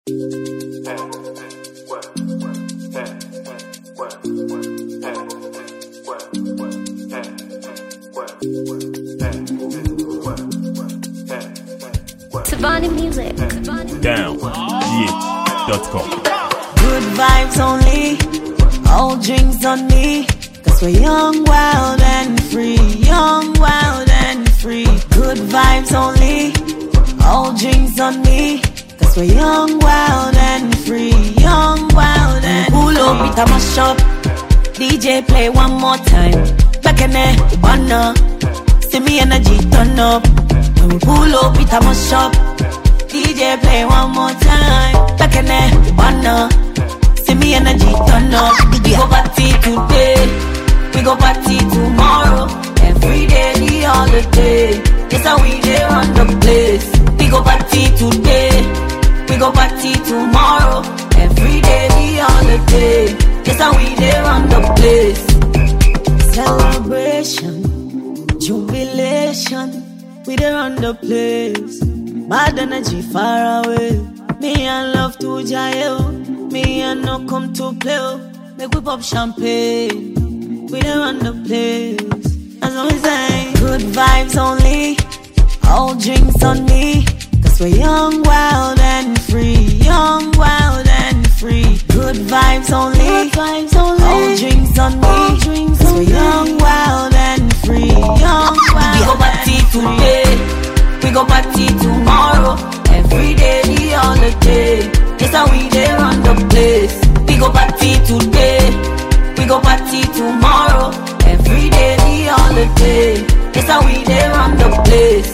Savani Music. Down.com. Good vibes only, all drinks on me. Cause we're young, wild and free. Young, wild and free. Good vibes only, all drinks on me. Cause we're young, wild and free. Young, wild and free. Pull up, it a mash up. DJ play one more time. Back in there, banner. See me energy turn up. When we pull up, it a mash up. DJ play one more time. Back in there, banner. See me energy turn up. We go party today, we go party tomorrow. Every day the holiday. That's how we dey run the place. We go party today, we go party tomorrow. Every day the holiday. That's how we dey run the place. Celebration, jubilation. We dey run the place. Mad energy far away. Me and love to jail. Me and no come to play. Make we pop champagne. We dey run the place. As always say, good vibes only, all drinks on me. Cause we're young, wild and free. Young, wild and free. Good vibes only, good vibes only, all drinks on me. All drinks Cause we're young, wild and free. Young, wild. We go party today, we go party tomorrow. Every day the holiday. That's how we dey run the place. We go party today, we go party tomorrow. Every day the holiday. That's how we dey run the place.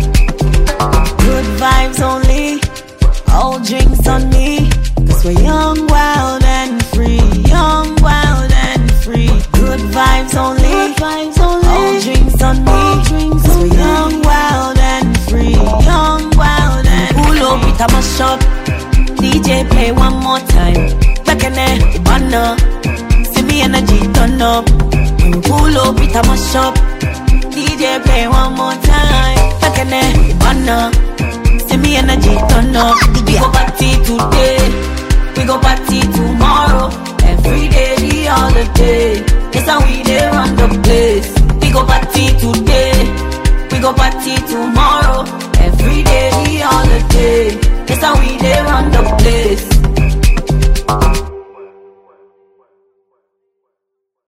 Good vibes only, all drinks on me. Cause we're young, wild and free. Young, wild and free. Good vibes only, good vibes only, all drinks on me. Cause we're young, wild and free. Young, wild and free. Pull up, it a mash up. DJ play one more time. Back in there, banner. See me energy turn up. When we pull up, it a mash up. DJ play one more time. Back in there, banner. See me energy turn up. We go party today, we go party tomorrow. Every day the holiday. That's how we dey run the place. We go party today, we go party tomorrow. Every day the holiday. That's how we dey